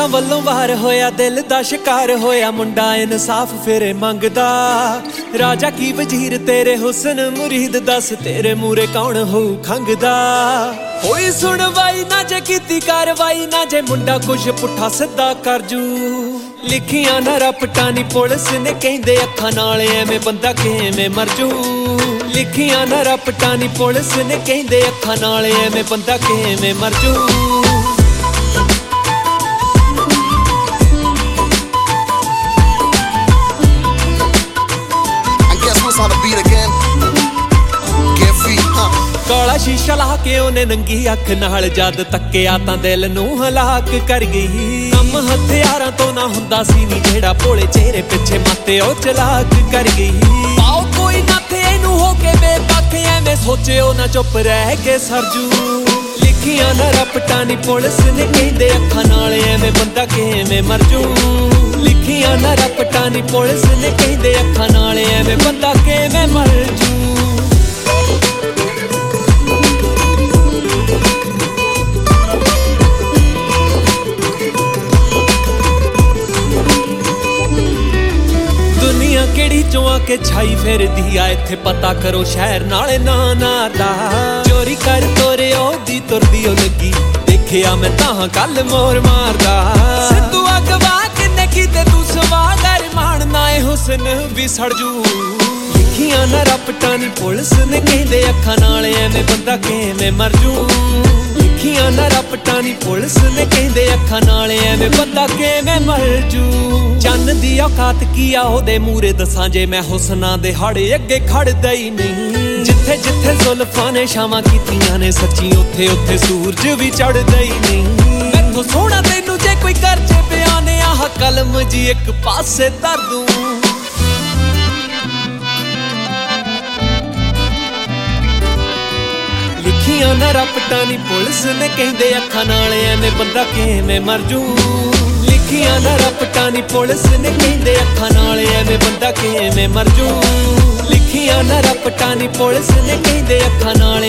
ਲੋਕਾਂ ਵੱਲੋਂ ਵਾਰ ਹੋਇਆ, ਦਿਲ ਦਾ ਸ਼ਿਕਾਰ ਹੋਇਆ ਮੁੰਡਾ, ਇਨਸਾਫ ਫੇਰੇ ਮੰਗਦਾ। ਰਾਜਾ ਕੀ ਵਜ਼ੀਰ ਤੇਰੇ ਹੁਸਨ ਮੁਰੀਦ, ਦੱਸ ਤੇਰੇ ਮੂਰੇ ਕੌਣ ਹੋਊ ਖੰਗਦਾ। ਹੋਈ ਸੁਣਵਾਈ ਨਾ ਜੇ ਕੀਤੀ ਕਾਰਵਾਈ, ਨਾ ਜੇ ਮੁੰਡਾ ਕੁਛ ਪੁੱਠਾ ਸਿੱਧਾ ਕਰ ਜੂ। ਲਿਖੀਆਂ ਨਾ ਰਪਟਾਂ ਨੀ ਪੁਲਿਸ ਨੇ, ਕਹਿੰਦੇ ਅੱਖਾਂ ਨਾਲ ਐਵੇਂ ਬੰਦਾ ਕਿਵੇਂ ਮਰ ਜੂ। ਲਿਖੀਆਂ ਨਾ ਰਪਟਾਂ ਨੀ ਪੁਲਿਸ ਨੇ, ਕਹਿੰਦੇ ਅੱਖਾਂ ਨਾਲ ਐਵੇਂ ਬੰਦਾ ਕਿਵੇਂ ਮਰ ਜੂ। ਕਾਲਾ ਸ਼ੀਸ਼ਾ ਲਾ ਕੇ ਉਹਨੇ ਨੰਗੀ ਅੱਖ ਨਾਲ ਜਦ ਤੱਕਿਆ ਤਾਂ ਦਿਲ ਨੂੰ ਹਲਾਕ ਕਰ ਗਈ। ਕੰਮ ਹਥਿਆਰਾਂ ਤੋਂ ਨਾ ਹੁੰਦਾ ਸੀ ਨੀ, ਜਿਹੜਾ ਭੋਲੇ ਚਿਹਰੇ ਪਿੱਛੇ ਮਾਤੇ ਉਹ ਚਲਾਕ ਕਰ ਗਈ। ਆਓ ਕੋਈ ਨਾ ਥੇ ਇਹਨੂੰ ਹੋ ਕੇ ਬੇਪੱਖ, ਐਵੇਂ ਸੋਚਿਓ ਨਾ ਚੁੱਪ ਰਹਿ ਕੇ ਸਰਜੂ। ਲਿਖੀਆਂ ਨਾ ਰਪਟਾਂ ਨੀ ਪੁਲਿਸ ਨੇ, ਕਹਿੰਦੇ ਅੱਖਾਂ ਨਾਲ ਐਵੇਂ ਬੰਦਾ ਕਿਵੇਂ ਮਰ ਜੂ। ਲਿਖੀਆਂ ਨਾ ਰਪਟਾਂ ਨੀ ਪੁਲਿਸ ਨੇ, ਕਹਿੰਦੇ ਅੱਖਾਂ ਨਾਲ ਐਵੇਂ ਬੰਦਾ ਕਿਵੇਂ ਮਰ ਜੂ। ਕਿਹੜੀ ਚੋਂ ਆ ਕੇ ਛਾਈ ਫਿਰਦੀ ਆ, ਇੱਥੇ ਪਤਾ ਕਰੋ ਸ਼ਹਿਰ ਨਾਲੇ ਨਾ ਦਾ। ਚੋਰੀ ਕਰ ਤੋਰਿਓ ਦੀ ਤੁਰਦੀ ਉਹ ਲੱਗੀ, ਦੇਖਿਆ ਮੈਂ ਤਾਂ ਕੱਲ ਮੋਰ ਮਾਰਦਾ। ਸਿੱਧੂ ਅਗਵਾ ਕਿੰਨੇ ਕੀਤੇ ਤੂੰ ਸਵਾਗਰ, ਮਾਣਨਾ ਏ ਹੁਸਨ ਵੀ ਸੜ ਜੂ। ਲਿਖੀਆਂ ਨਾ ਰਪਟਾਂ ਨੀ ਪੁਲਿਸ ਨੇ, ਕਹਿੰਦੇ ਅੱਖਾਂ ਨਾਲ ਐਵੇਂ ਬੰਦਾ ਕਿਵੇਂ ਮਰ ਜੂ। ਲਿਖੀਆਂ ਨਾ ਰਪਟਾਂ ਨੀ ਪੁਲਿਸ ਨੇ, ਕਹਿੰਦੇ ਅੱਖਾਂ ਨਾਲ ਐਵੇਂ ਬੰਦਾ ਕਿਵੇਂ ਮਰ ਜੂ। ਚੰਨ ਦੀ ਔਕਾਤ ਕੀ ਆ ਉਹਦੇ ਮੂਰੇ ਦੱਸਾਂ, ਜੇ ਮੈਂ ਹੁਸਨਾਂ ਦੇ ਹਾੜੇ ਅੱਗੇ ਖੜਦਾ ਹੀ ਨਹੀਂ। ਜਿੱਥੇ ਜਿੱਥੇ ਜ਼ੁਲਫਾਂ ਨੇ ਛਾਵਾਂ ਕੀਤੀਆਂ ਨੇ ਸੱਚੀ, ਉੱਥੇ ਉੱਥੇ ਸੂਰਜ ਵੀ ਚੜ੍ਹਦਾ ਹੀ ਨਹੀਂ। ਮੈਥੋਂ ਸੋਹਣਾ ਤੈਨੂੰ ਜੇ ਕੋਈ ਕਰ ਜੇ ਬਿਆਨ, ਆਹ ਕਲਮ ਜੀ ਇੱਕ ਪਾਸੇ ਧਰ ਦੂੰ। ਲਿਖੀਆਂ ਨਾ ਰਪਟਾਂ ਨੀ ਪੁਲਿਸ ਨੇ, ਕਹਿੰਦੇ ਅੱਖਾਂ ਨਾਲ ਐਵੇਂ ਬੰਦਾ ਕਿਵੇਂ ਮਰ ਜੂ। ਲਿਖੀਆਂ ਨਾ ਰਪਟਾਂ ਨੀ ਪੁਲਿਸ ਨੇ, ਕਹਿੰਦੇ ਅੱਖਾਂ ਨਾਲ ਐਵੇਂ ਬੰਦਾ ਕਿਵੇਂ ਮਰ ਜੂ। ਲਿਖੀਆਂ ਨਾ ਰਪਟਾਂ ਨੀ ਪੁਲਿਸ ਨੇ, ਕਹਿੰਦੇ ਅੱਖਾਂ ਨਾਲ